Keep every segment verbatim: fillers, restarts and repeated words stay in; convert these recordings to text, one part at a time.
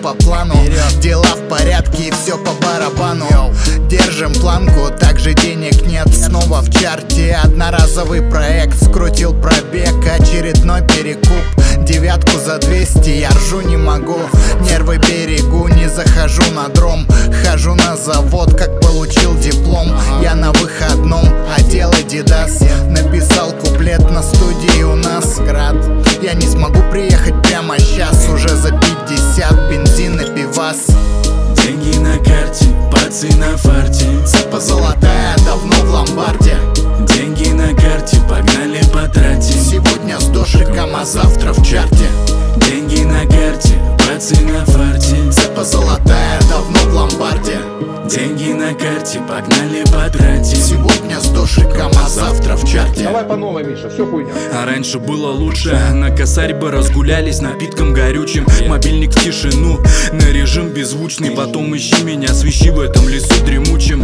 по плану. Дела в порядке и все по барабану. Держим планку, также денег нет. Снова в чарте, одноразовый проект. Скрутил пробег, очередной перекуп. Девятку за двести, я ржу не могу. Нервы берегу, не захожу на дром. Хожу на завод, как получил диплом. Я на выходном, одел Адидас. Написал куплет на студии у нас. Град, я не смогу приехать прямо сейчас. Уже за пятьдесят, бензин и пивас. Деньги на карте, пацы на фарте. Цепа золотая, давно в ломбарде. Деньги на карте, погнали потратим. Сегодня с дошиком, а завтра в чарте. Деньги на карте, пацы на фарте. Цепа золотая, давно в ломбарде. Деньги на карте, погнали потратим. Сегодня с дошиком, а завтра в чарте. Давай по новой, Миша, все хуйня. А раньше было лучше. На косарь бы разгулялись напитком горючим. Мобильник в тишину, на режим беззвучный. Потом ищи меня, свищи в этом лесу дремучем.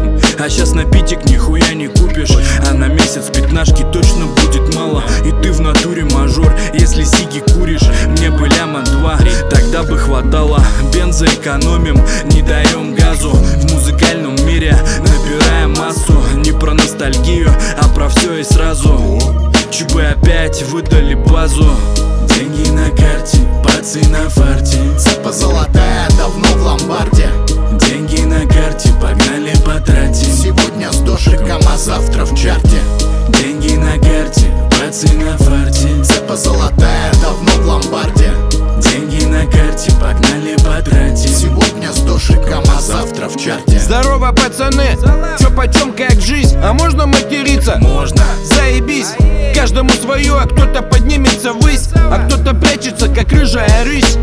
А сейчас напитик нихуя не купишь. А на месяц пятнашки точно будет мало. И ты в натуре мажор, если сиги куришь. Мне бы ляма два, тогда бы хватало. Бенза экономим, не даем газу. В музыкальном мире набираем массу. Не про ностальгию, а про все и сразу. ЧБ опять выдали базу. Деньги на карте, пацы на фарте. Цепа золотая, давно в ломбарде. Деньги на карте, погнали потратим. Сегодня с дошиком, а завтра в чарте. Деньги на карте, пацы на фарте. Цепа золотая, давно в ломбарде. Деньги на карте, погнали потратим. Сегодня с дошиком, а завтра в чарте. Здорово, пацаны, чё почем, как жизнь? А можно материться? Можно. Заебись, каждому свое, а кто-то поднимется ввысь, а кто-то прячется, как рыжая рысь.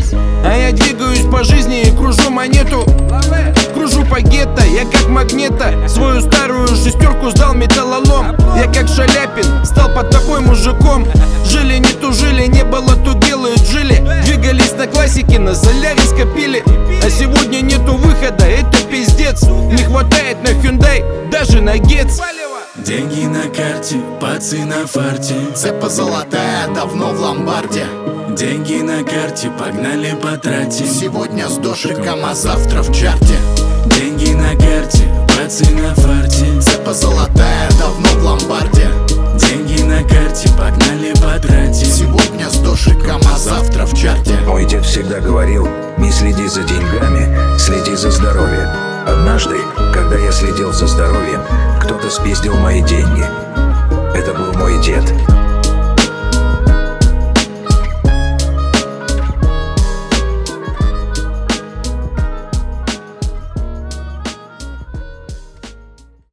А я двигаюсь по жизни и кружу монету. Кружу по гетто, я как магнета. Свою старую шестерку сдал металлолом. Я как Шаляпин, стал под тобой мужиком. Жили, не тужили, не было тугелые жили. Двигались на классике, на соляре скопили. А сегодня нету выхода, это пиздец. Не хватает на Hyundai, даже на Гетц. Деньги на карте, пацы на фарте. Цепа золотая, давно в ломбарде. Деньги на карте, погнали потратим. Сегодня с дошиком, а завтра в чарте. Деньги на карте, пацы на фарте. Цепа золотая, давно в ломбарде. Деньги на карте, погнали потратим. Сегодня с дошиком, а завтра в чарте. Мой дед всегда говорил: не следи за деньгами, следи за здоровьем. Однажды, когда я следил за здоровьем, кто-то спиздил мои деньги. Это был мой дед.